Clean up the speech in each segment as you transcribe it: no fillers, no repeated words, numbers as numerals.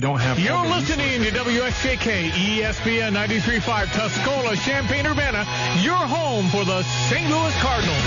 don't have... You're listening to WSJK, ESPN 93.5, Tuscola, Champaign-Urbana, your home for the St. Louis Cardinals.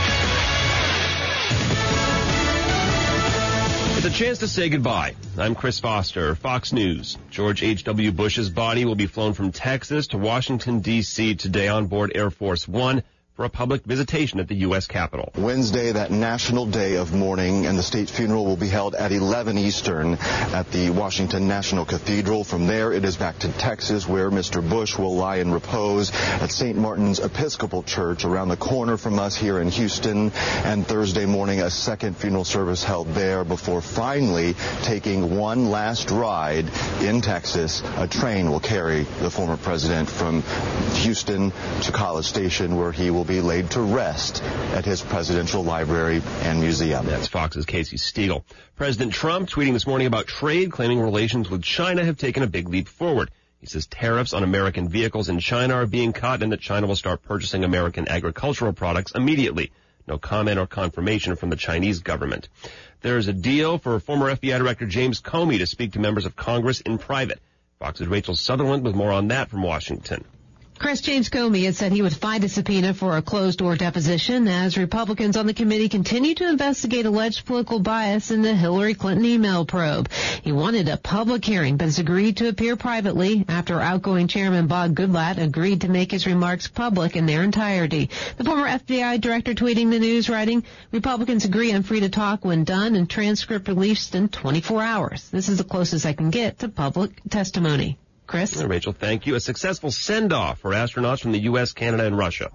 It's a chance to say goodbye. I'm Chris Foster, Fox News. George H.W. Bush's body will be flown from Texas to Washington, D.C. today on board Air Force One for a public visitation at the U.S. Capitol. Wednesday, that national day of mourning, and the state funeral will be held at 11 Eastern at the Washington National Cathedral. From there, it is back to Texas, where Mr. Bush will lie in repose at St. Martin's Episcopal Church around the corner from us here in Houston. And Thursday morning, a second funeral service held there before finally taking one last ride in Texas. A train will carry the former president from Houston to College Station, where he will be laid to rest at his presidential library and museum. That's Fox's Casey Stiegel. President Trump tweeting this morning about trade, claiming relations with China have taken a big leap forward. He says tariffs on American vehicles in China are being cut and that China will start purchasing American agricultural products immediately. No comment or confirmation from the Chinese government. There's a deal for former FBI Director James Comey to speak to members of Congress in private. Fox's Rachel Sutherland with more on that from Washington. Chris, James Comey had said he would fight a subpoena for a closed-door deposition as Republicans on the committee continue to investigate alleged political bias in the Hillary Clinton email probe. He wanted a public hearing, but has agreed to appear privately after outgoing Chairman Bob Goodlatte agreed to make his remarks public in their entirety. The former FBI director tweeting the news, writing, Republicans agree I'm free to talk when done and transcript released in 24 hours. This is the closest I can get to public testimony. Chris? Rachel, thank you. A successful send-off for astronauts from the U.S., Canada, and Russia.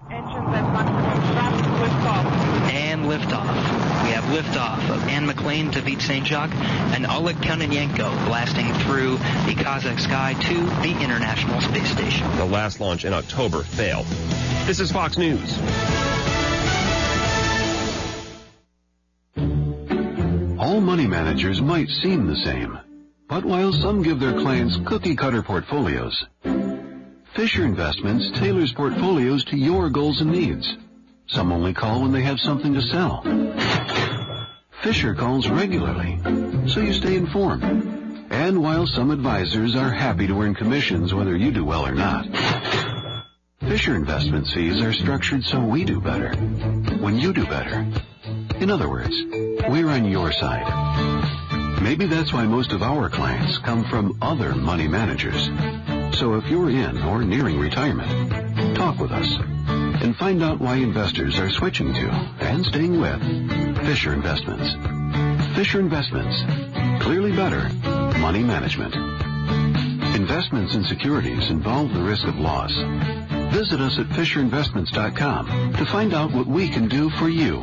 And liftoff. We have liftoff of Anne McClain to Beat St. Jacques and Oleg Kononenko blasting through the Kazakh sky to the International Space Station. The last launch in October failed. This is Fox News. All money managers might seem the same. But while some give their clients cookie-cutter portfolios, Fisher Investments tailors portfolios to your goals and needs. Some only call when they have something to sell. Fisher calls regularly, so you stay informed. And while some advisors are happy to earn commissions whether you do well or not, Fisher Investments fees are structured so we do better when you do better. In other words, we're on your side. Maybe that's why most of our clients come from other money managers. So if you're in or nearing retirement, talk with us and find out why investors are switching to and staying with Fisher Investments. Fisher Investments. Clearly better money management. Investments in securities involve the risk of loss. Visit us at FisherInvestments.com to find out what we can do for you.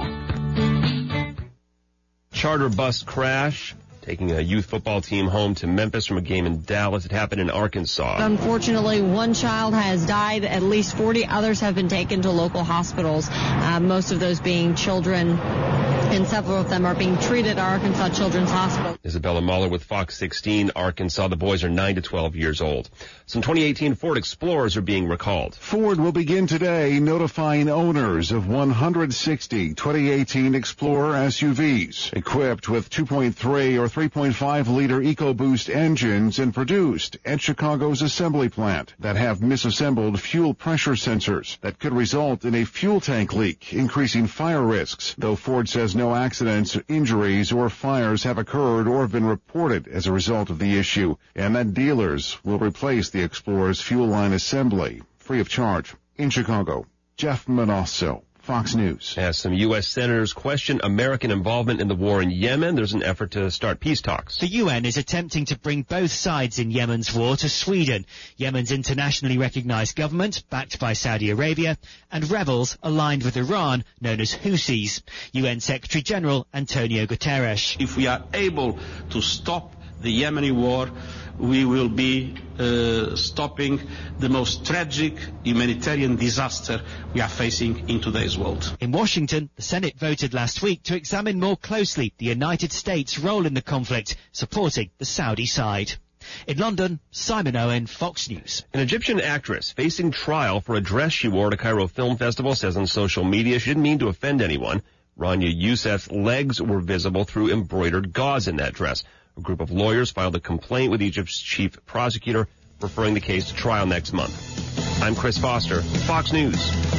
Charter bus crash, taking a youth football team home to Memphis from a game in Dallas. It happened in Arkansas. Unfortunately, one child has died. At least 40 others have been taken to local hospitals, most of those being children, and several of them are being treated at Arkansas Children's Hospital. Isabella Mahler with Fox 16, Arkansas. The boys are 9 to 12 years old. Some 2018 Ford Explorers are being recalled. Ford will begin today notifying owners of 160 2018 Explorer SUVs equipped with 2.3 or 3.5-liter EcoBoost engines and produced at Chicago's assembly plant that have misassembled fuel pressure sensors that could result in a fuel tank leak, increasing fire risks, though Ford says no accidents, injuries, or fires have occurred or have been reported as a result of the issue, and that dealers will replace the Explorer's fuel line assembly free of charge. In Chicago, Jeff Manasso, Fox News. As some U.S. senators question American involvement in the war in Yemen, there's an effort to start peace talks. The UN is attempting to bring both sides in Yemen's war to Sweden, Yemen's internationally recognized government, backed by Saudi Arabia, and rebels aligned with Iran, known as Houthis. UN Secretary General Antonio Guterres. If we are able to stop the Yemeni war, we will be stopping the most tragic humanitarian disaster we are facing in today's world. In Washington, the Senate voted last week to examine more closely the United States' role in the conflict, supporting the Saudi side. In London, Simon Owen, Fox News. An Egyptian actress facing trial for a dress she wore at a Cairo Film Festival says on social media she didn't mean to offend anyone. Rania Youssef's legs were visible through embroidered gauze in that dress. A group of lawyers filed a complaint with Egypt's chief prosecutor, referring the case to trial next month. I'm Chris Foster, Fox News.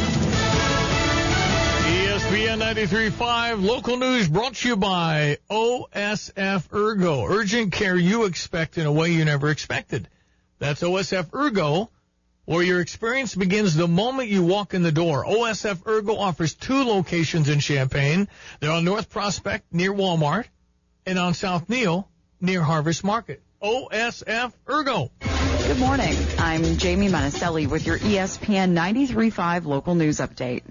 ESPN 93.5 local news brought to you by OSF Ergo. Urgent care you expect in a way you never expected. That's OSF Ergo, where your experience begins the moment you walk in the door. OSF Ergo offers 2 locations in Champaign. They're on North Prospect near Walmart and on South Neal near Harvest Market. OSF Ergo. Good morning. I'm Jamie Monticelli with your ESPN 93.5 local news update.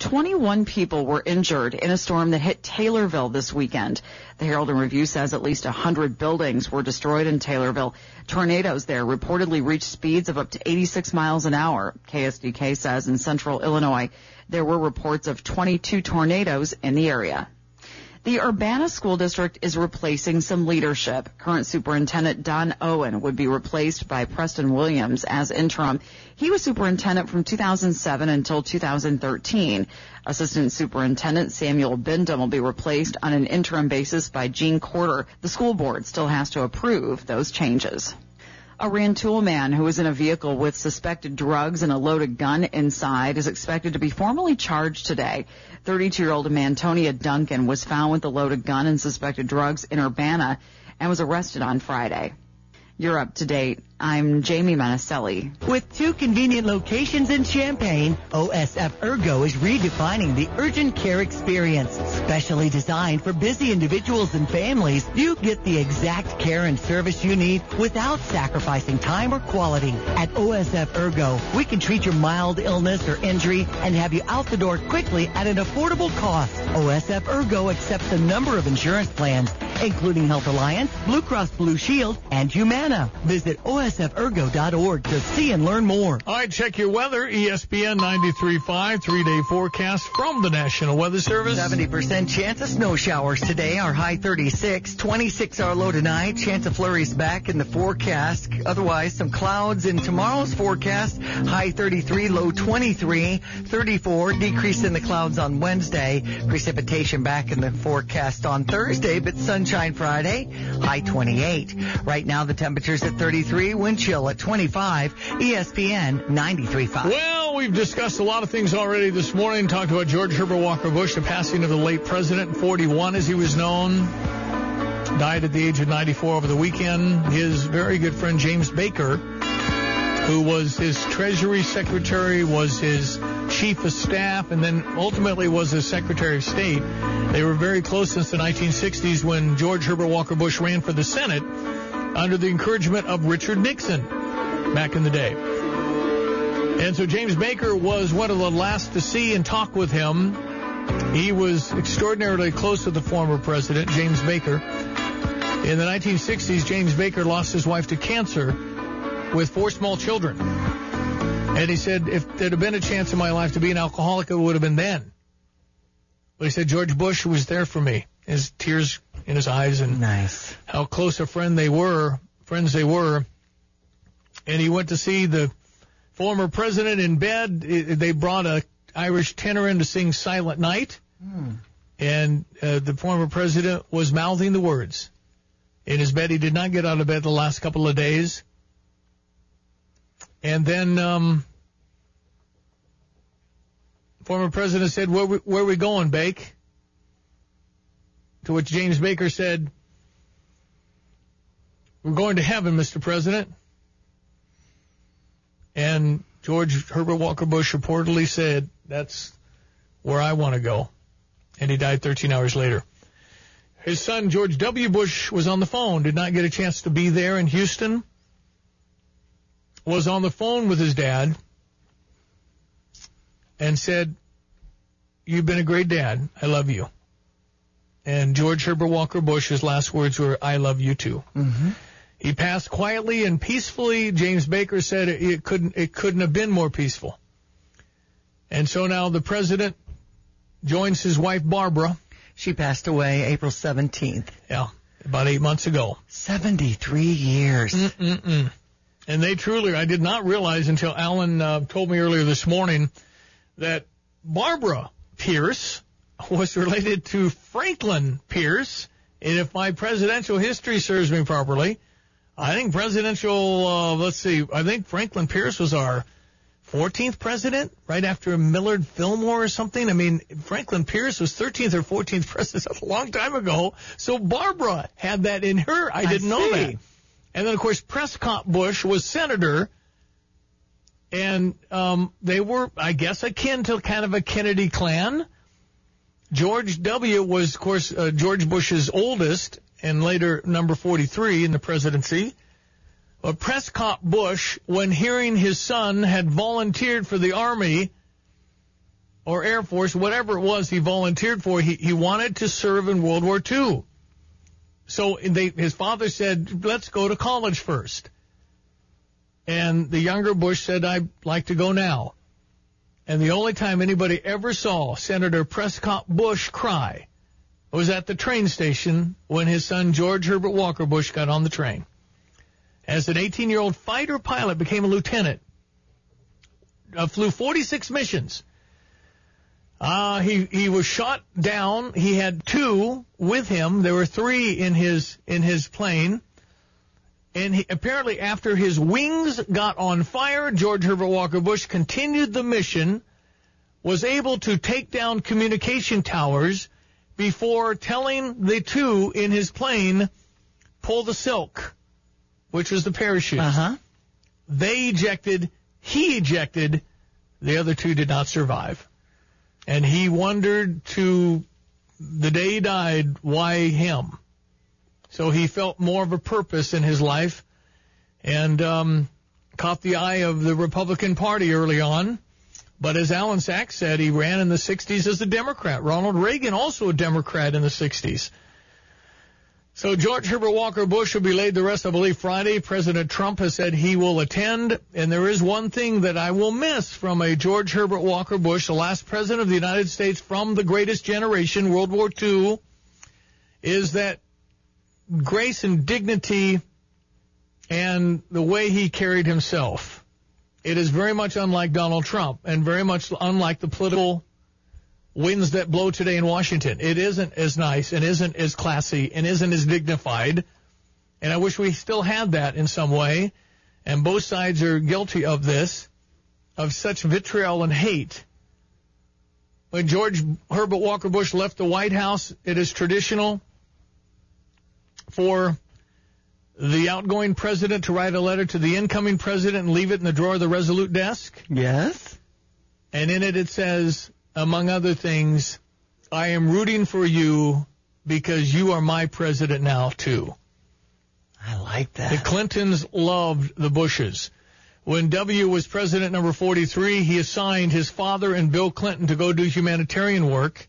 21 people were injured in a storm that hit Taylorville this weekend. The Herald and Review says at least 100 buildings were destroyed in Taylorville. Tornadoes there reportedly reached speeds of up to 86 miles an hour. KSDK says in central Illinois there were reports of 22 tornadoes in the area. The Urbana School District is replacing some leadership. Current Superintendent Don Owen would be replaced by Preston Williams as interim. He was superintendent from 2007 until 2013. Assistant Superintendent Samuel Bindum will be replaced on an interim basis by Gene Corder. The school board still has to approve those changes. A Rantoul man who was in a vehicle with suspected drugs and a loaded gun inside is expected to be formally charged today. 32-year-old Mantonia Duncan was found with a loaded gun and suspected drugs in Urbana and was arrested on Friday. You're up to date. I'm Jamie Monticelli. With 2 convenient locations in Champaign, OSF Ergo is redefining the urgent care experience. Specially designed for busy individuals and families, you get the exact care and service you need without sacrificing time or quality. At OSF Ergo, we can treat your mild illness or injury and have you out the door quickly at an affordable cost. OSF Ergo accepts a number of insurance plans, including Health Alliance, Blue Cross Blue Shield, and Humana. Visit OSFErgo.org to see and learn more. All right, check your weather. ESPN 93.5, 3-day forecast from the National Weather Service. 70% chance of snow showers today. Our high 36, 26 our low tonight. Chance of flurries back in the forecast. Otherwise, some clouds in tomorrow's forecast. High 33, low 23, 34. Decrease in the clouds on Wednesday. Precipitation back in the forecast on Thursday, but sunshine Friday. High 28. Right now, the temperature's at 33, wind chill at 25, ESPN 93.5. Well, we've discussed a lot of things already this morning. Talked about George Herbert Walker Bush, the passing of the late president, 41 as he was known. Died at the age of 94 over the weekend. His very good friend James Baker, who was his Treasury Secretary, was his Chief of Staff, and then ultimately was his Secretary of State. They were very close since the 1960s when George Herbert Walker Bush ran for the Senate under the encouragement of Richard Nixon back in the day. And so James Baker was one of the last to see and talk with him. He was extraordinarily close to the former president, James Baker. In the 1960s, James Baker lost his wife to cancer with 4 small children. And he said, if there'd have been a chance in my life to be an alcoholic, it would have been then. But he said, George Bush was there for me. His tears in his eyes and nice. How close a friends they were. And he went to see the former president in bed. They brought a Irish tenor in to sing Silent Night. And the former president was mouthing the words in his bed. He did not get out of bed the last couple of days. And then former president said, where are we going, Bake? To which James Baker said, we're going to heaven, Mr. President. And George Herbert Walker Bush reportedly said, that's where I want to go. And he died 13 hours later. His son, George W. Bush, was on the phone, did not get a chance to be there in Houston, was on the phone with his dad and said, you've been a great dad. I love you. And George Herbert Walker Bush's last words were, I love you too. Mm-hmm. He passed quietly and peacefully. James Baker said it couldn't have been more peaceful. And so now the president joins his wife, Barbara. She passed away April 17th. Yeah, about 8 months ago. 73 years. And they truly, I did not realize until Alan told me earlier this morning that Barbara Pierce was related to Franklin Pierce And if my presidential history serves me properly, I think I think Franklin Pierce was our 14th president, right after Millard Fillmore or something. I mean, Franklin Pierce was 13th or 14th president a long time ago. So Barbara had that in her. I didn't know that. And then, of course, Prescott Bush was senator. And they were, I guess, akin to kind of a Kennedy clan. George W. was, of course, George Bush's oldest and later number 43 in the presidency. But Prescott Bush, when hearing his son had volunteered for the Army or Air Force, whatever it was he volunteered for, he wanted to serve in World War II. So his father said, let's go to college first. And the younger Bush said, I'd like to go now. And the only time anybody ever saw Senator Prescott Bush cry was at the train station when his son George Herbert Walker Bush got on the train. As an 18-year-old fighter pilot, became a lieutenant, flew 46 missions. He was shot down. He had 2 with him. There were 3 in his plane. And apparently after his wings got on fire, George Herbert Walker Bush continued the mission, was able to take down communication towers before telling the 2 in his plane, pull the silk, which was the parachute. They ejected, he ejected, the other 2 did not survive. And he wondered to the day he died, why him? So he felt more of a purpose in his life and caught the eye of the Republican Party early on. But as Alan Sachs said, he ran in the 60s as a Democrat. Ronald Reagan, also a Democrat in the 60s. So George Herbert Walker Bush will be laid to rest, I believe, Friday. President Trump has said he will attend. And there is one thing that I will miss from a George Herbert Walker Bush, the last president of the United States from the greatest generation, World War II, is that grace and dignity and the way he carried himself. It is very much unlike Donald Trump and very much unlike the political winds that blow today in Washington. It isn't as nice and isn't as classy and isn't as dignified. And I wish we still had that in some way. And both sides are guilty of this, of such vitriol and hate. When George Herbert Walker Bush left the White House, it is traditional for the outgoing president to write a letter to the incoming president and leave it in the drawer of the Resolute desk. Yes. And in it says, among other things, I am rooting for you because you are my president now, too. I like that. The Clintons loved the Bushes. When W was president number 43, he assigned his father and Bill Clinton to go do humanitarian work.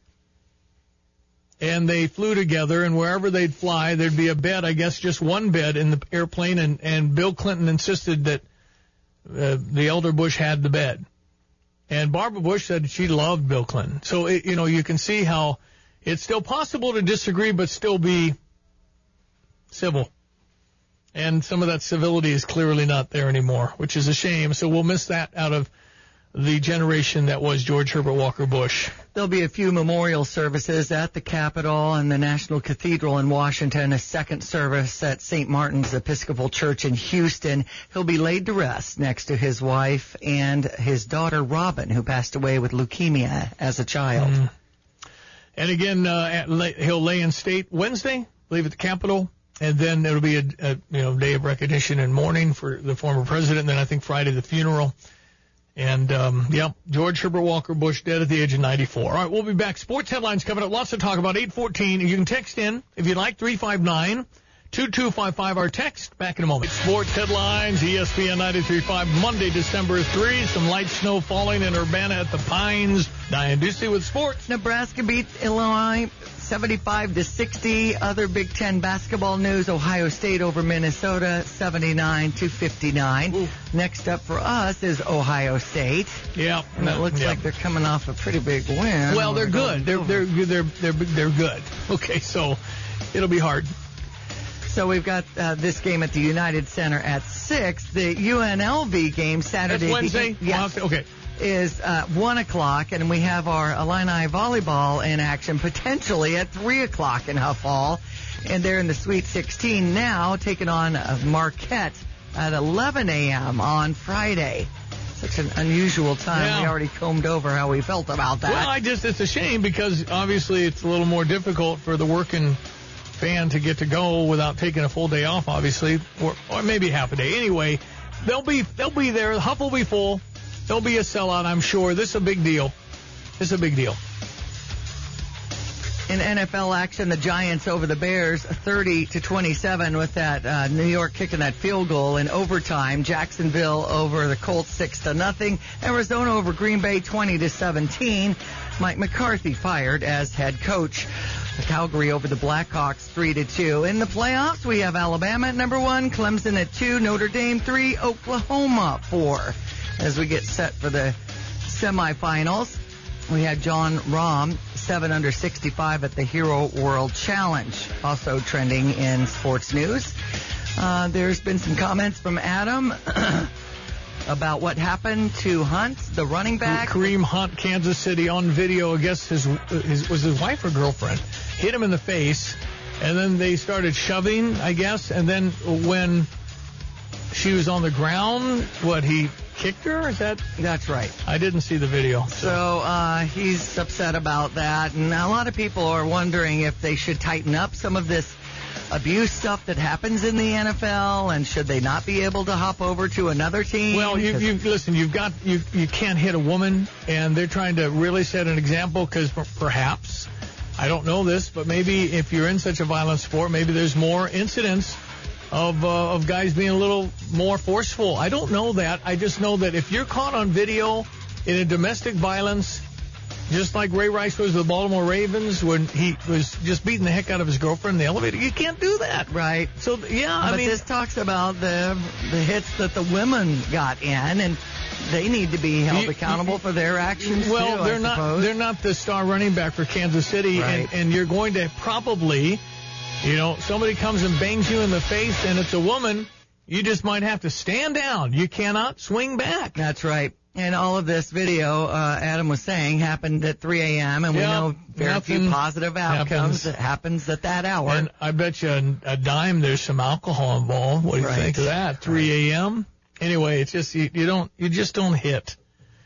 And they flew together, and wherever they'd fly, there'd be a bed, I guess just one bed in the airplane, and Bill Clinton insisted that the elder Bush had the bed. And Barbara Bush said she loved Bill Clinton. So, you can see how it's still possible to disagree but still be civil. And some of that civility is clearly not there anymore, which is a shame. So we'll miss that out of the generation that was George Herbert Walker Bush. There'll be a few memorial services at the Capitol and the National Cathedral in Washington, a second service at St. Martin's Episcopal Church in Houston. He'll be laid to rest next to his wife and his daughter, Robin, who passed away with leukemia as a child. And again, he'll lay in state Wednesday, I believe, at the Capitol. And then it'll be a day of recognition and mourning for the former president. And then I think Friday, the funeral. And, George Herbert Walker Bush dead at the age of 94. All right, we'll be back. Sports headlines coming up. Lots to talk about. 8:14. You can text in if you'd like. 359-2255. Our text. Back in a moment. Sports headlines. ESPN 93.5. Monday, December 3. Some light snow falling in Urbana at the Pines. Diane Ducey with sports. Nebraska beats Illinois 75-60. Other Big Ten basketball news: Ohio State over Minnesota 79-59. Ooh. Next up for us is Ohio State. Yeah, and it looks like they're coming off a pretty big win. Well, they're good. They're good. Okay, so it'll be hard. So we've got this game at the United Center at 6. The UNLV game Saturday. That's Wednesday? Yes. Okay. Is 1 o'clock, and we have our Illini volleyball in action potentially at 3 o'clock in Huff Hall. and they're in the Sweet 16 now, taking on Marquette at 11 a.m. on Friday. Such an unusual time. Yeah. We already combed over how we felt about that. Well, it's a shame because obviously it's a little more difficult for the working fan to get to go without taking a full day off, obviously, or maybe half a day. Anyway, they'll be there. The Huff will be full. There'll be a sellout, I'm sure. This is a big deal. In NFL action, the Giants over the Bears 30-27 with that New York kicking that field goal in overtime. Jacksonville over the Colts 6-0. Arizona over Green Bay 20-17. Mike McCarthy fired as head coach. Calgary over the Blackhawks 3-2. In the playoffs, we have Alabama at number 1, Clemson at 2, Notre Dame 3, Oklahoma 4. As we get set for the semifinals, we had John Rahm 7 under 65 at the Hero World Challenge. Also trending in sports news. There's been some comments from Adam about what happened to Hunt, the running back. Kareem Hunt, Kansas City, on video. I guess his wife or girlfriend hit him in the face, and then they started shoving, I guess, and then when she was on the ground, he kicked her? That's right. I didn't see the video. So he's upset about that, and a lot of people are wondering if they should tighten up some of this abuse stuff that happens in the NFL, and should they not be able to hop over to another team? Well, you can't hit a woman, and they're trying to really set an example because perhaps, I don't know this, but maybe if you're in such a violent sport, maybe there's more incidents of guys being a little more forceful. I don't know that. I just know that if you're caught on video in a domestic violence, just like Ray Rice was with the Baltimore Ravens when he was just beating the heck out of his girlfriend in the elevator, you can't do that. Right. So, yeah, but this talks about the hits that the women got in, and they need to be held accountable for their actions, well, too, they're not the star running back for Kansas City, right. and you're going to probably... somebody comes and bangs you in the face and it's a woman, you just might have to stand down. You cannot swing back. That's right. And all of this video, Adam was saying, happened at 3 a.m., and we know very few positive outcomes that happens at that hour. And I bet you a dime there's some alcohol involved. What do you think of that? 3 a.m.? Anyway, it's just, you just don't hit.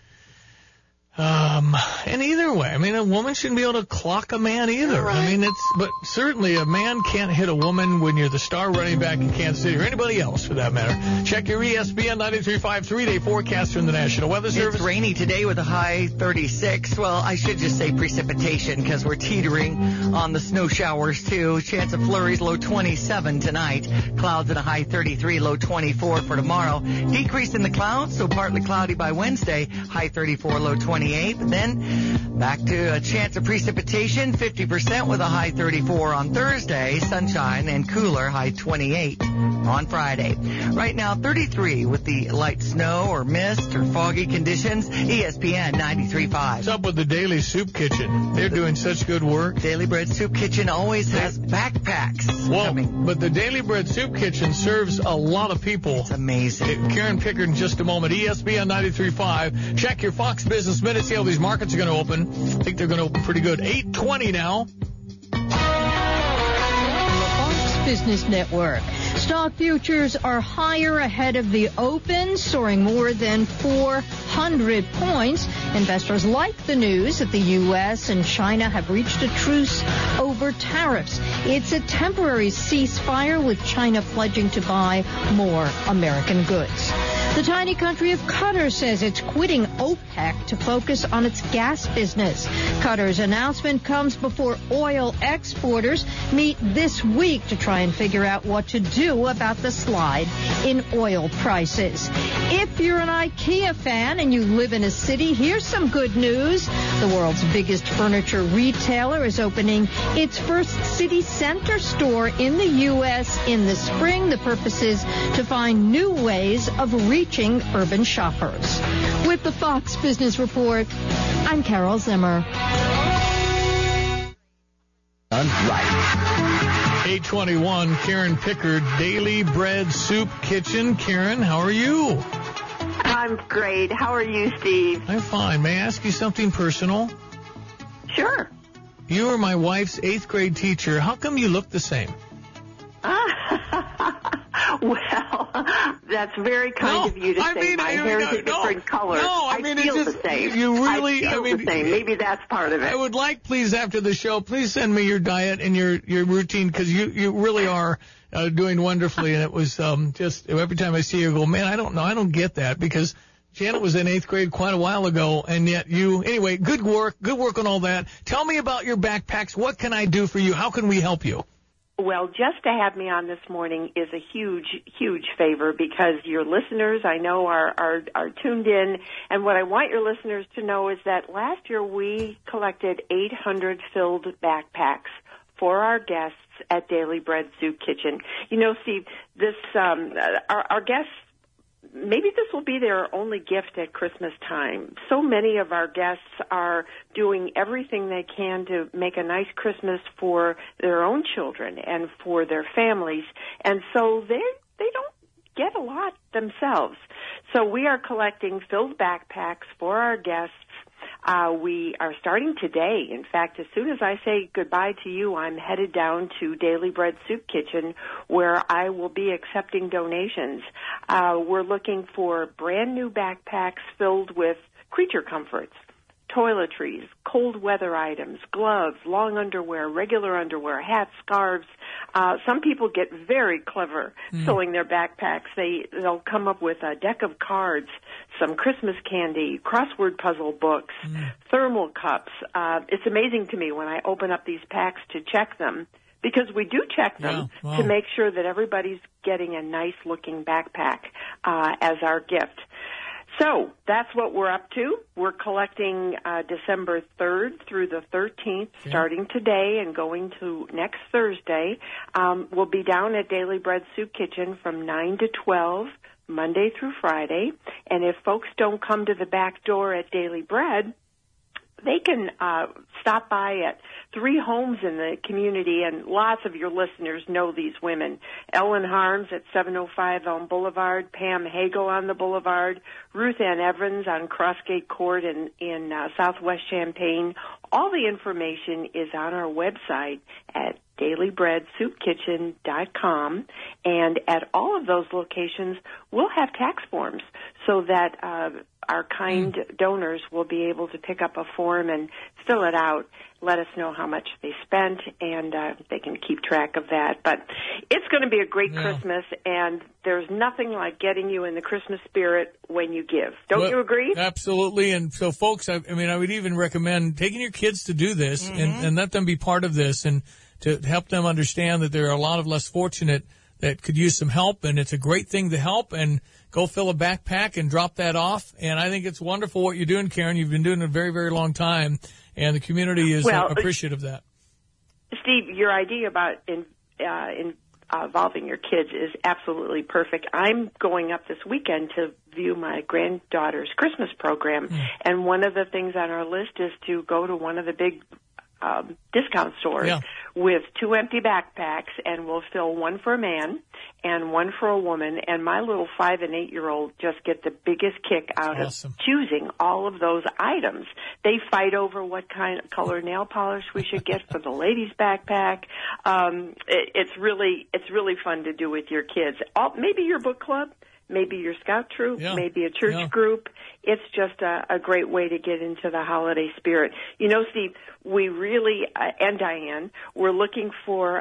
And either way, I mean, a woman shouldn't be able to clock a man either. Right. I mean, but certainly a man can't hit a woman when you're the star running back in Kansas City, or anybody else for that matter. Check your ESPN 93.5 3-day forecast from the National Weather Service. It's rainy today with a high 36. Well, I should just say precipitation because we're teetering on the snow showers too. Chance of flurries, low 27 tonight. Clouds at a high 33, low 24 for tomorrow. Decrease in the clouds, so partly cloudy by Wednesday, high 34, low 28. But then back to a chance of precipitation, 50% with a high 34 on Thursday, sunshine and cooler, high 28 on Friday. Right now, 33 with the light snow or mist or foggy conditions. ESPN 93.5. What's up with the Daily Soup Kitchen? They're doing such good work. Daily Bread Soup Kitchen always has backpacks coming. But the Daily Bread Soup Kitchen serves a lot of people. It's amazing. Karen Pickard in just a moment. ESPN 93.5. Check your Fox Business Minute. See how these markets are going to open. I think they're going to open pretty good. 8:20 now. Fox Business Network. Stock futures are higher ahead of the open, soaring more than 400 points. Investors like the news that the U.S. and China have reached a truce over tariffs. It's a temporary ceasefire, with China pledging to buy more American goods. The tiny country of Qatar says it's quitting OPEC to focus on its gas business. Qatar's announcement comes before oil exporters meet this week to try and figure out what to do about the slide in oil prices. If you're an IKEA fan and you live in a city, here's some good news. The world's biggest furniture retailer is opening its first city center store in the U.S. in the spring. The purpose is to find new ways of reaching urban shoppers. With the Fox Business Report, I'm Carol Zimmer. Right. 8:21, Karen Pickard, Daily Bread Soup Kitchen. Karen, how are you? I'm great. How are you, Steve? I'm fine. May I ask you something personal? Sure. You are my wife's 8th grade teacher. How come you look the same? That's very kind of you to say. My hair is a different color. No, I mean, feel it's just, the same. You really, I feel the same. Maybe that's part of it. I would like, please, after the show, please send me your diet and your routine, because you really are doing wonderfully. And it was just every time I see you, I go, man, I don't know, I don't get that, because Janet was in 8th grade quite a while ago, and yet anyway, good work on all that. Tell me about your backpacks. What can I do for you? How can we help you? Well, just to have me on this morning is a huge, huge favor, because your listeners, I know, are tuned in. And what I want your listeners to know is that last year we collected 800 filled backpacks for our guests at Daily Bread Soup Kitchen. You know, Steve, this our guests, maybe this will be their only gift at Christmas time. So many of our guests are doing everything they can to make a nice Christmas for their own children and for their families, and so they don't get a lot themselves. So we are collecting filled backpacks for our guests. We are starting today. In fact, as soon as I say goodbye to you, I'm headed down to Daily Bread Soup Kitchen, where I will be accepting donations. We're looking for brand new backpacks filled with creature comforts, toiletries, cold weather items, gloves, long underwear, regular underwear, hats, scarves. Some people get very clever filling their backpacks. They'll come up with a deck of cards, some Christmas candy, crossword puzzle books, thermal cups. It's amazing to me when I open up these packs to check them, because we do check them to make sure that everybody's getting a nice-looking backpack as our gift. So that's what we're up to. We're collecting December 3rd through the 13th, starting today and going to next Thursday. We'll be down at Daily Bread Soup Kitchen from 9 to 12, Monday through Friday. And if folks don't come to the back door at Daily Bread, they can stop by at 3 homes in the community, and lots of your listeners know these women. Ellen Harms at 705 Elm Boulevard, Pam Hagel on the Boulevard, Ruth Ann Evans on Crossgate Court in Southwest Champaign. All the information is on our website at dailybreadsoupkitchen.com, and at all of those locations we'll have tax forms so that our kind donors will be able to pick up a form and fill it out, let us know how much they spent, and they can keep track of that. But it's going to be a great Christmas, and there's nothing like getting you in the Christmas spirit when you give. Don't you agree? Absolutely. And so, folks, I would even recommend taking your kids to do this and let them be part of this, and to help them understand that there are a lot of less fortunate that could use some help, and it's a great thing to help, and go fill a backpack and drop that off. And I think it's wonderful what you're doing, Karen. You've been doing it a very, very long time, and the community is appreciative of that. Steve, your idea about involving your kids is absolutely perfect. I'm going up this weekend to view my granddaughter's Christmas program, and one of the things on our list is to go to one of the big discount stores with 2 empty backpacks, and we'll fill one for a man and one for a woman. And my little 5 and 8-year-old just get the biggest kick out of choosing all of those items. They fight over what kind of color nail polish we should get for the ladies' backpack. It's really fun to do with your kids. Maybe your book club, maybe your scout troop, maybe a church group. It's just a great way to get into the holiday spirit. You know, Steve, we really, and Diane, we're looking for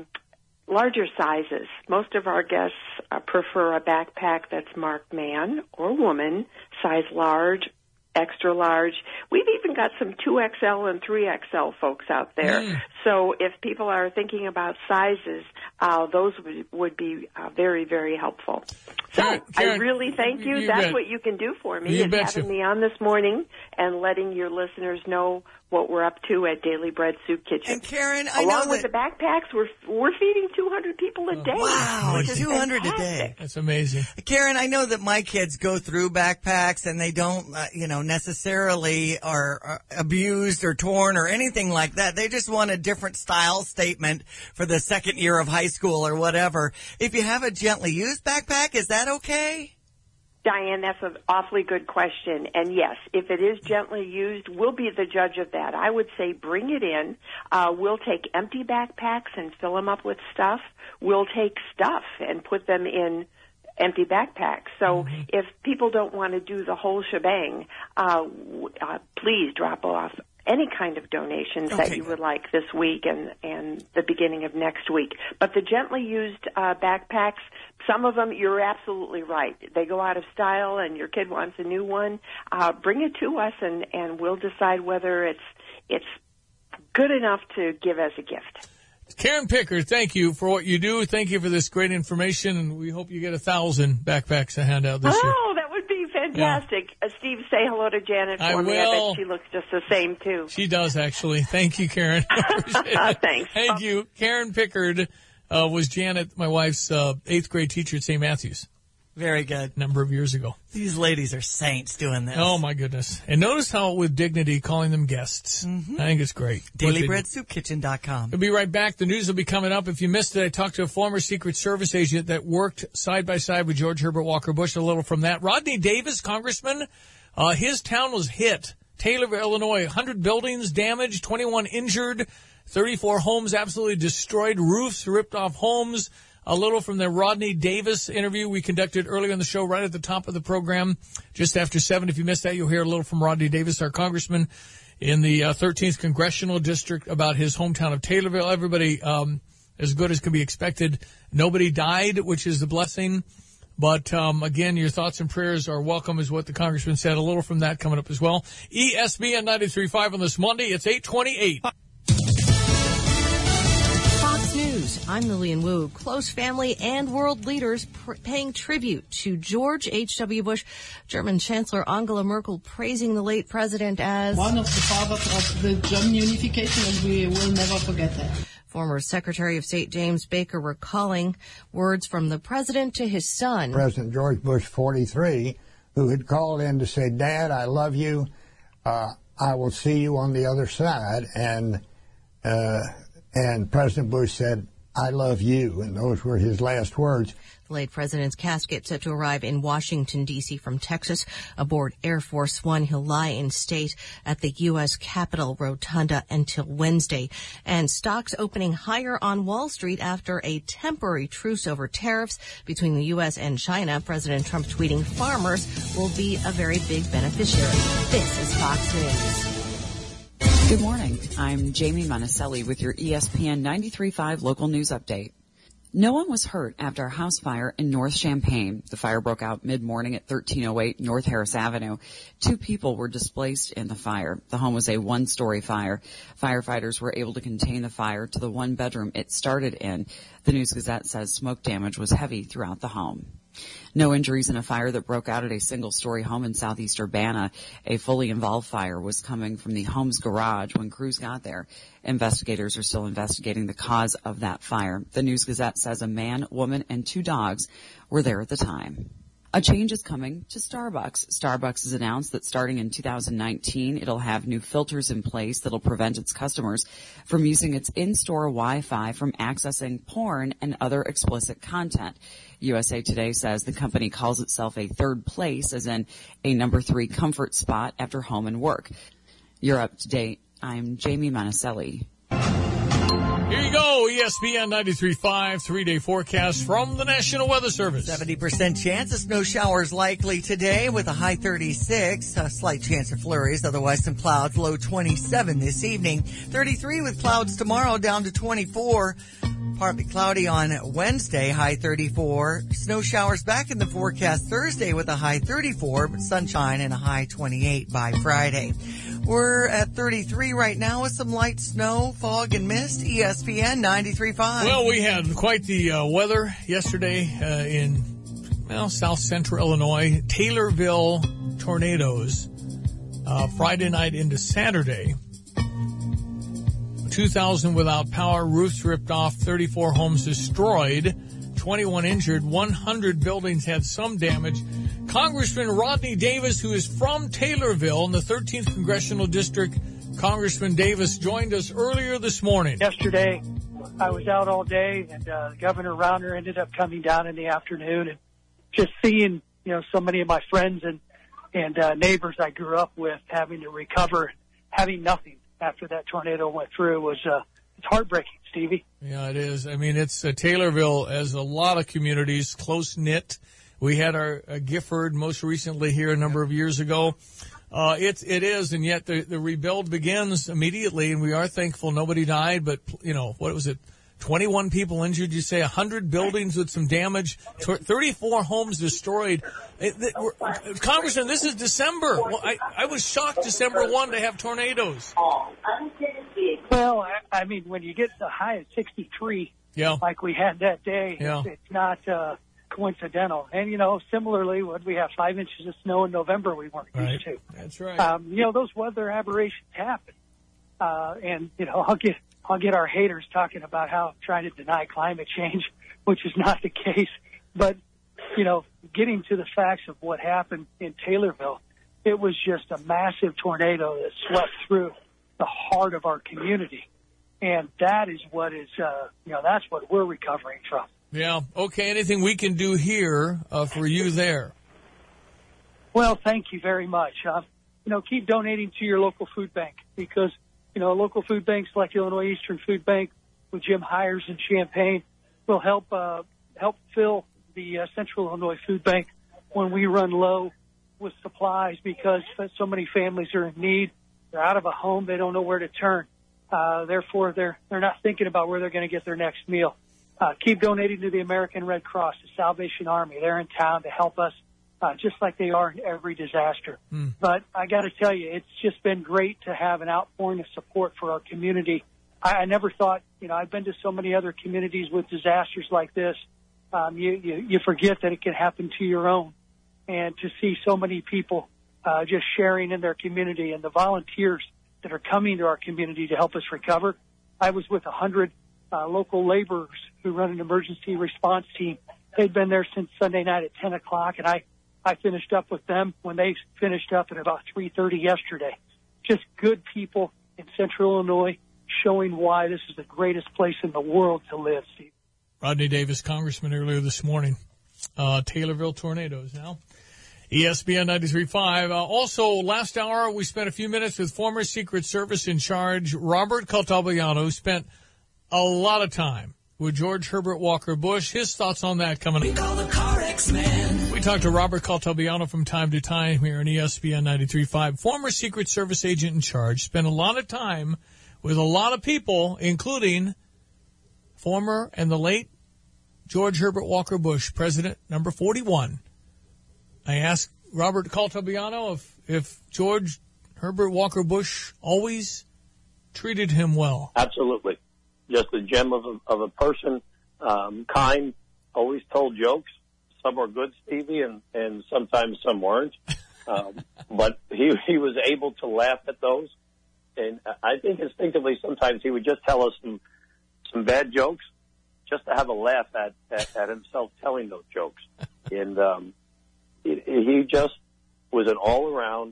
larger sizes. Most of our guests prefer a backpack that's marked man or woman, size large, extra large. We've even got some 2XL and 3XL folks out there. So if people are thinking about sizes, those would be very, very helpful. So Karen, I really thank you. That's what you can do for me, is having me on this morning and letting your listeners know what we're up to at Daily Bread Soup Kitchen. And Karen, along with the backpacks, we're feeding 200 people a day. Wow, 200 a day. That's amazing. Karen, I know that my kids go through backpacks and they don't, necessarily are abused or torn or anything like that. They just want a different style statement for the second year of high school or whatever. If you have a gently used backpack, is that okay? Diane, that's an awfully good question. And yes, if it is gently used, we'll be the judge of that. I would say bring it in. We'll take empty backpacks and fill them up with stuff. We'll take stuff and put them in empty backpacks. So if people don't want to do the whole shebang, please drop off any kind of donations that you would like this week and the beginning of next week. But the gently used backpacks, some of them, you're absolutely right. They go out of style and your kid wants a new one. Bring it to us and we'll decide whether it's good enough to give as a gift. Karen Pickard, thank you for what you do. Thank you for this great information, and we hope you get 1,000 backpacks to hand out this year. Oh, that would be fantastic. Yeah. Steve, say hello to Janet for me. I bet she looks just the same, too. She does, actually. Thank you, Karen. Thanks. Thank you. Karen Pickard was Janet, my wife's 8th grade teacher at St. Matthew's. Very good. A number of years ago. These ladies are saints doing this. Oh, my goodness. And notice how, with dignity, calling them guests. I think it's great. DailyBreadSoupKitchen.com. We'll be right back. The news will be coming up. If you missed it, I talked to a former Secret Service agent that worked side by side with George Herbert Walker Bush. A little from that. Rodney Davis, congressman, his town was hit. Taylorville, Illinois, 100 buildings damaged, 21 injured, 34 homes absolutely destroyed, roofs ripped off homes. A little from the Rodney Davis interview we conducted earlier in the show, right at the top of the program, just after 7. If you missed that, you'll hear a little from Rodney Davis, our congressman in the 13th Congressional District, about his hometown of Taylorville. Everybody as good as could be expected. Nobody died, which is the blessing. But, again, your thoughts and prayers are welcome, is what the congressman said. A little from that coming up as well. ESPN 93.5 on this Monday. It's 8:28. News. I'm Lillian Wu. Close family and world leaders paying tribute to George H.W. Bush. German Chancellor Angela Merkel praising the late president as one of the fathers of the German unification, and we will never forget that. Former Secretary of State James Baker recalling words from the president to his son. President George Bush, 43, who had called in to say, "Dad, I love you. I will see you on the other side." And President Bush said, "I love you," and those were his last words. The late president's casket set to arrive in Washington, D.C. from Texas. Aboard Air Force One, he'll lie in state at the U.S. Capitol Rotunda until Wednesday. And stocks opening higher on Wall Street after a temporary truce over tariffs between the U.S. and China. President Trump tweeting farmers will be a very big beneficiary. This is Fox News. Good morning. I'm Jamie Monticelli with your ESPN 93.5 local news update. No one was hurt after a house fire in North Champaign. The fire broke out mid-morning at 1308 North Harris Avenue. 2 people were displaced in the fire. The home was a 1-story fire. Firefighters were able to contain the fire to the 1-bedroom it started in. The News-Gazette says smoke damage was heavy throughout the home. No injuries in a fire that broke out at a single-story home in southeast Urbana. A fully involved fire was coming from the home's garage when crews got there. Investigators are still investigating the cause of that fire. The News-Gazette says a man, woman, and 2 dogs were there at the time. A change is coming to Starbucks. Starbucks has announced that starting in 2019, it'll have new filters in place that'll prevent its customers from using its in-store Wi-Fi from accessing porn and other explicit content. USA Today says the company calls itself a third place, as in a number 3 comfort spot after home and work. You're up to date. I'm Jamie Monticelli. Here you go, ESPN 93.5, 3-day forecast from the National Weather Service. 70% chance of snow showers likely today with a high 36. A slight chance of flurries, otherwise some clouds, low 27 this evening. 33 with clouds tomorrow, down to 24. Partly cloudy on Wednesday, high 34. Snow showers back in the forecast Thursday with a high 34, but sunshine and a high 28 by Friday. We're at 33 right now with some light snow, fog, and mist. ESPN 93.5. Well, we had quite the weather yesterday in, south central Illinois. Taylorville tornadoes Friday night into Saturday. 2,000 without power, roofs ripped off, 34 homes destroyed, 21 injured, 100 buildings had some damage. Congressman Rodney Davis, who is from Taylorville in the 13th Congressional District, Congressman Davis joined us earlier this morning. Yesterday, I was out all day, and Governor Rauner ended up coming down in the afternoon, and just seeing, so many of my friends and neighbors I grew up with having to recover, having nothing after that tornado went through was it's heartbreaking, Stevie. Yeah, it is. I mean, it's Taylorville, as a lot of communities, close-knit, We had our Gifford most recently here a number of years ago. It is, and yet the rebuild begins immediately, and we are thankful nobody died, but, what was it? 21 people injured, you say, 100 buildings with some damage, 34 homes destroyed. Congressman, this is December. Well, I was shocked December 1 to have tornadoes. Well, I mean, when you get the high of 63, like we had that day, it's not coincidental. And, similarly, when we have 5 inches of snow in November, we weren't used to. That's right. Those weather aberrations happen. And, I'll get our haters talking about how I'm trying to deny climate change, which is not the case. But, getting to the facts of what happened in Taylorville, it was just a massive tornado that swept through the heart of our community. And that is what is, that's what we're recovering from. Yeah. Okay. Anything we can do here for you there? Well, thank you very much. Keep donating to your local food bank because, local food banks like Illinois Eastern Food Bank with Jim Hires in Champaign will help fill the Central Illinois Food Bank when we run low with supplies because so many families are in need. They're out of a home. They don't know where to turn. Therefore, they're not thinking about where they're going to get their next meal. Keep donating to the American Red Cross, the Salvation Army. They're in town to help us, just like they are in every disaster. But I got to tell you, it's just been great to have an outpouring of support for our community. I never thought, I've been to so many other communities with disasters like this. You forget that it can happen to your own. And to see so many people just sharing in their community and the volunteers that are coming to our community to help us recover. I was with 100 local laborers who run an emergency response team. They'd been there since Sunday night at 10 o'clock, and I finished up with them when they finished up at about 3:30 yesterday. Just good people in Central Illinois showing why this is the greatest place in the world to live, Steve. Rodney Davis, Congressman, earlier this morning. Taylorville tornadoes now. ESPN 93.5. Also, last hour, we spent a few minutes with former Secret Service in charge Robert Caltabiano, who spent a lot of time with George Herbert Walker Bush. His thoughts on that coming up. We call the Car X-Men. We talk to Robert Caltabiano from time to time here on ESPN 93.5. Former Secret Service agent in charge, spent a lot of time with a lot of people, including former and the late George Herbert Walker Bush, President number 41. I asked Robert Caltabiano if George Herbert Walker Bush always treated him well. Absolutely. Just a gem of a person, kind, always told jokes. Some were good, Stevie, and sometimes some weren't. But he was able to laugh at those. And I think instinctively sometimes he would just tell us some bad jokes just to have a laugh at himself telling those jokes. And he just was an all-around,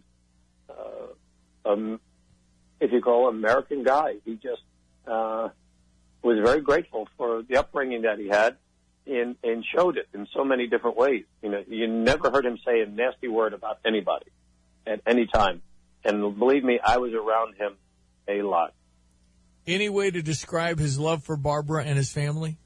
if you call him, American guy. He just was very grateful for the upbringing that he had and showed it in so many different ways. You never heard him say a nasty word about anybody at any time. And believe me, I was around him a lot. Any way to describe his love for Barbara and his family?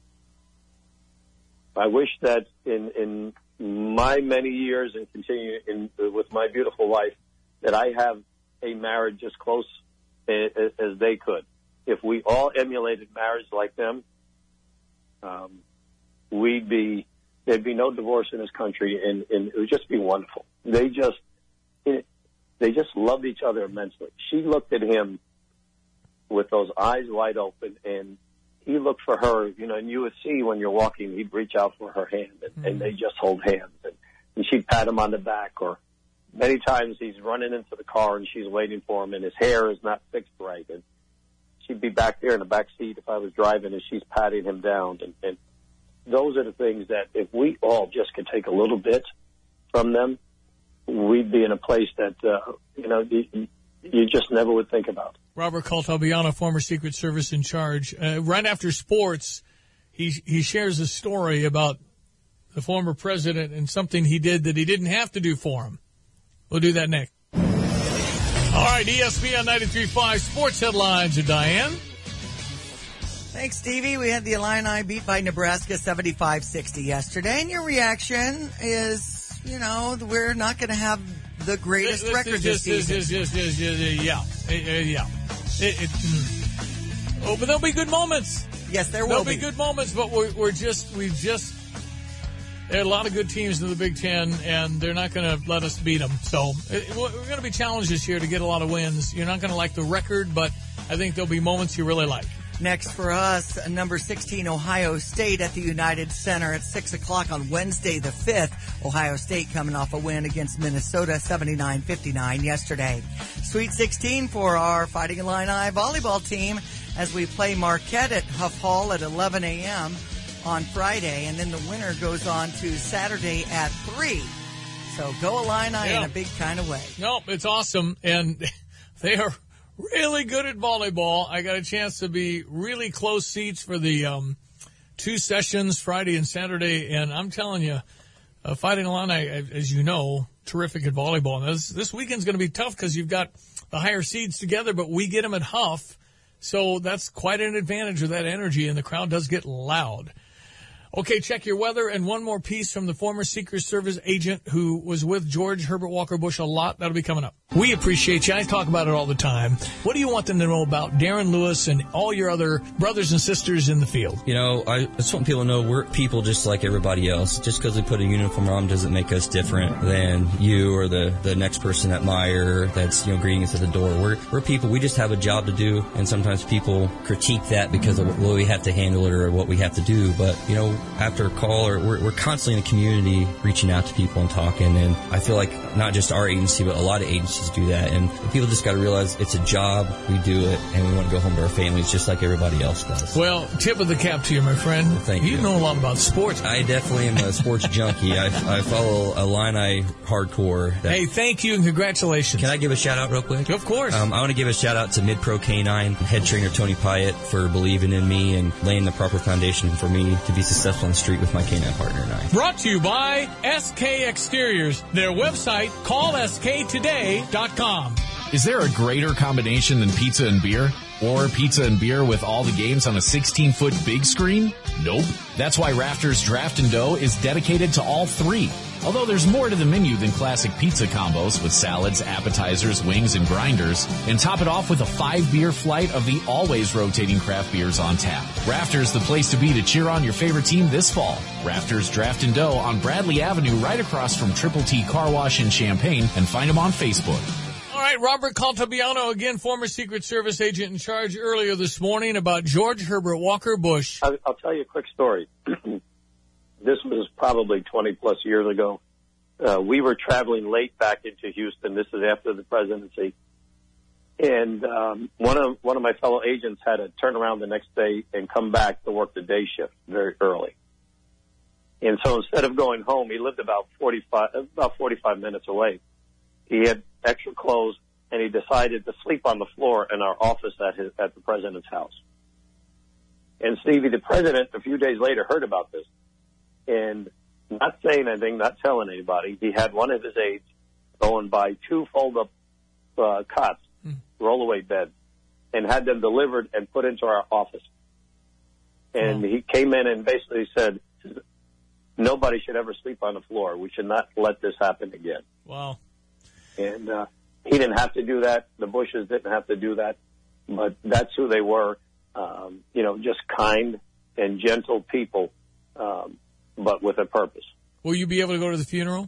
I wish that in my many years and continue with my beautiful wife, that I have a marriage as close as they could. If we all emulated marriage like them, there'd be no divorce in this country, and it would just be wonderful. They just loved each other immensely. She looked at him with those eyes wide open, and he looked for her, and you would see when you're walking, he'd reach out for her hand, and they just hold hands, and she'd pat him on the back, or many times he's running into the car and she's waiting for him, and his hair is not fixed right, and she'd be back there in the back seat if I was driving, and she's patting him down, and those are the things that if we all just could take a little bit from them, we'd be in a place that, you just never would think about. Robert Caltabiano, former Secret Service in charge. Right after sports, he shares a story about the former president and something he did that he didn't have to do for him. We'll do that next. All right, ESPN 93.5 Sports Headlines with Diane. Thanks, Stevie. We had the Illini beat by Nebraska 75-60 yesterday, and your reaction is, we're not going to have the greatest record this season. Yeah. But there'll be good moments. Yes, there will There'll be good moments, but there are a lot of good teams in the Big Ten, and they're not going to let us beat them. So we're going to be challenged this year to get a lot of wins. You're not going to like the record, but I think there'll be moments you really like. Next for us, number 16, Ohio State at the United Center at 6 o'clock on Wednesday the 5th. Ohio State coming off a win against Minnesota 79-59 yesterday. Sweet 16 for our Fighting Illini volleyball team as we play Marquette at Huff Hall at 11 a.m. on Friday, and then the winner goes on to Saturday at 3. So go Illini in a big kind of way. No, it's awesome, and they are really good at volleyball. I got a chance to be really close seats for the 2 sessions, Friday and Saturday, and I'm telling you, Fighting Illini, as you know, terrific at volleyball. And this weekend's going to be tough because you've got the higher seeds together, but we get them at Huff, so that's quite an advantage with that energy, and the crowd does get loud. Okay, check your weather, and one more piece from the former Secret Service agent who was with George Herbert Walker Bush a lot. That'll be coming up. We appreciate you. I talk about it all the time. What do you want them to know about Darren Lewis and all your other brothers and sisters in the field? I just want people to know we're people just like everybody else. Just because we put a uniform on doesn't make us different than you or the next person at Meijer that's, greeting us at the door. We're people. We just have a job to do, and sometimes people critique that because of what we have to handle it or what we have to do. But, after a call, we're constantly in the community reaching out to people and talking, and I feel like not just our agency, but a lot of agencies do that, and people just got to realize it's a job, we do it, and we want to go home to our families just like everybody else does. Well, tip of the cap to you, my friend. Well, thank you. You know a lot about sports. I definitely am a sports junkie. I follow Illini hardcore. Hey, thank you and congratulations. Can I give a shout out real quick? Of course. I want to give a shout out to Mid-Pro Canine, head trainer Tony Pyatt, for believing in me and laying the proper foundation for me to be successful on the street with my canine partner and I. Brought to you by SK Exteriors. Their website, callsktoday.com. Is there a greater combination than pizza and beer? Or pizza and beer with all the games on a 16-foot big screen? Nope. That's why Rafters Draft and Dough is dedicated to all three. Although there's more to the menu than classic pizza combos with salads, appetizers, wings, and grinders. And top it off with a 5-beer flight of the always rotating craft beers on tap. Rafters, the place to be to cheer on your favorite team this fall. Rafters Draft and Dough on Bradley Avenue right across from Triple T Car Wash in Champaign, and find them on Facebook. All right, Robert Caltabiano, again, former Secret Service agent in charge earlier this morning about George Herbert Walker Bush. I'll tell you a quick story. This was probably 20-plus years ago. We were traveling late back into Houston. This is after the presidency. And one of my fellow agents had to turn around the next day and come back to work the day shift very early. And so instead of going home, he lived about 45 minutes away. He had extra clothes, and he decided to sleep on the floor in our office at the president's house. And Stevie, the president, a few days later, heard about this. And not saying anything, not telling anybody, he had one of his aides go and buy 2 fold-up cots, roll-away beds, and had them delivered and put into our office. And he came in and basically said, nobody should ever sleep on the floor. We should not let this happen again. Wow. And he didn't have to do that. The Bushes didn't have to do that. But that's who they were, just kind and gentle people, but with a purpose. Will you be able to go to the funeral?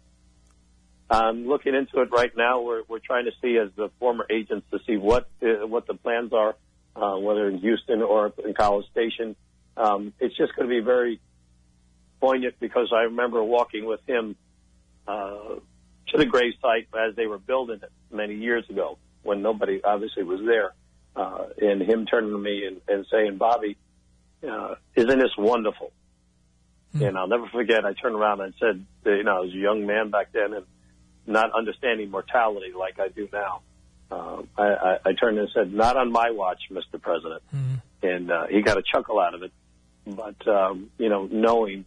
I'm looking into it right now. We're trying to see, as the former agents, to see what the plans are, whether in Houston or in College Station. It's just going to be very poignant because I remember walking with him to the gravesite as they were building it many years ago when nobody obviously was there, and him turning to me and saying, Bobby, isn't this wonderful? And I'll never forget, I turned around and said, I was a young man back then and not understanding mortality like I do now. I turned and said, not on my watch, Mr. President. And he got a chuckle out of it. But, knowing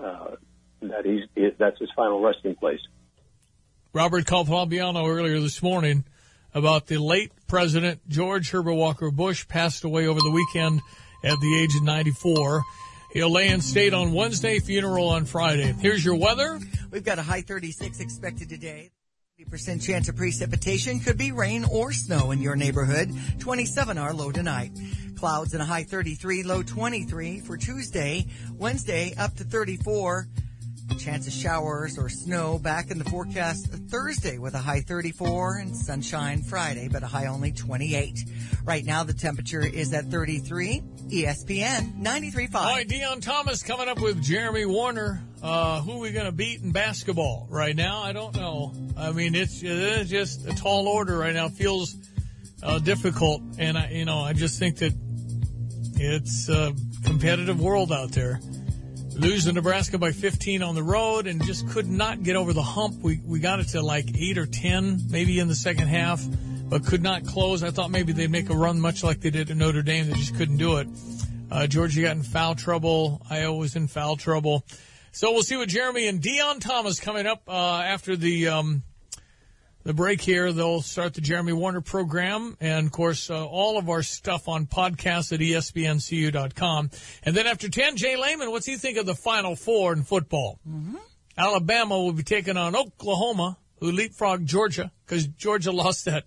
that that's his final resting place. Robert Caltabiano earlier this morning about the late President George Herbert Walker Bush, passed away over the weekend at the age of 94. He'll lay in state on Wednesday, funeral on Friday. Here's your weather. We've got a high 36 expected today. 50% chance of precipitation. Could be rain or snow in your neighborhood. 27 our low tonight. Clouds and a high 33, low 23 for Tuesday. Wednesday up to 34. Chance of showers or snow back in the forecast Thursday with a high 34 and sunshine Friday, but a high only 28. Right now the temperature is at 33. ESPN 93.5. All right, Deion Thomas coming up with Jeremy Warner. Who are we going to beat in basketball right now? I don't know. I mean, it's just a tall order right now. It feels difficult, and I just think that it's a competitive world out there. Losing Nebraska by 15 on the road and just could not get over the hump. We got it to like 8 or 10 maybe in the second half, but could not close. I thought maybe they'd make a run much like they did at Notre Dame. They just couldn't do it. Georgia got in foul trouble. Iowa was in foul trouble. So we'll see what Jeremy and Deion Thomas coming up after the break here. They'll start the Jeremy Warner program. And, of course, all of our stuff on podcasts at ESPNCU.com. And then after 10, Jay Lehman, what's he think of the Final Four in football? Mm-hmm. Alabama will be taking on Oklahoma, who leapfrogged Georgia, because Georgia lost that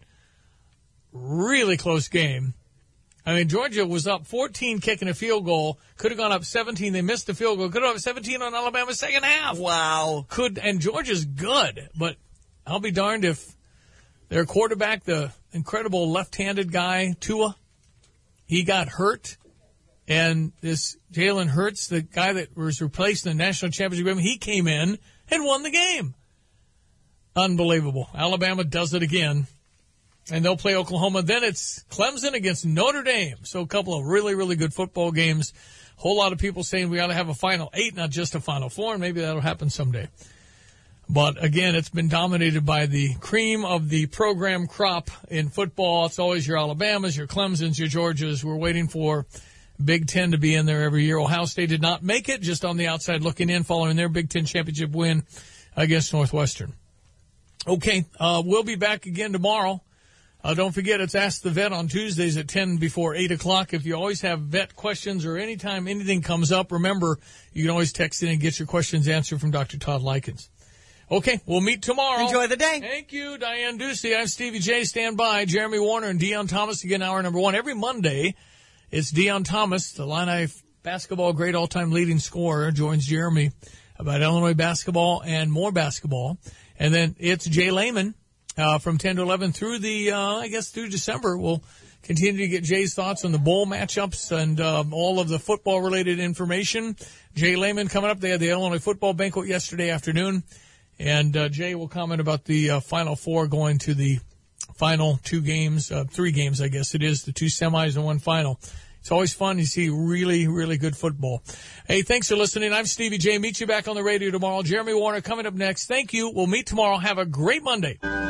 really close game. I mean, Georgia was up 14 kicking a field goal. Could have gone up 17. They missed the field goal. Could have up 17 on Alabama's second half. Wow. And Georgia's good, but I'll be darned if their quarterback, the incredible left-handed guy, Tua, he got hurt. And this Jalen Hurts, the guy that was replaced in the national championship game, he came in and won the game. Unbelievable. Alabama does it again. And they'll play Oklahoma. Then it's Clemson against Notre Dame. So a couple of really, really good football games. A whole lot of people saying we ought to have a Final 8, not just a Final 4, and maybe that'll happen someday. But, again, it's been dominated by the cream of the program crop in football. It's always your Alabamas, your Clemsons, your Georgias. We're waiting for Big Ten to be in there every year. Ohio State did not make it, just on the outside looking in, following their Big Ten championship win against Northwestern. Okay, we'll be back again tomorrow. Don't forget, it's Ask the Vet on Tuesdays at 10 before 8 o'clock. If you always have vet questions or anytime anything comes up, remember, you can always text in and get your questions answered from Dr. Todd Likens. Okay, we'll meet tomorrow. Enjoy the day. Thank you, Diane Ducey. I'm Stevie J. Stand by. Jeremy Warner and Deion Thomas again, hour number 1. Every Monday, it's Deion Thomas, the Illini basketball great all-time leading scorer, joins Jeremy about Illinois basketball and more basketball. And then it's Jay Lehman. From 10 to 11 through through December. We'll continue to get Jay's thoughts on the bowl matchups and all of the football-related information. Jay Lehman coming up. They had the Illinois football banquet yesterday afternoon. And Jay will comment about the Final Four going to the final 2 games, 3 games, I guess it is, the 2 semis and 1 final. It's always fun to see really, really good football. Hey, thanks for listening. I'm Stevie J. Meet you back on the radio tomorrow. Jeremy Warner coming up next. Thank you. We'll meet tomorrow. Have a great Monday.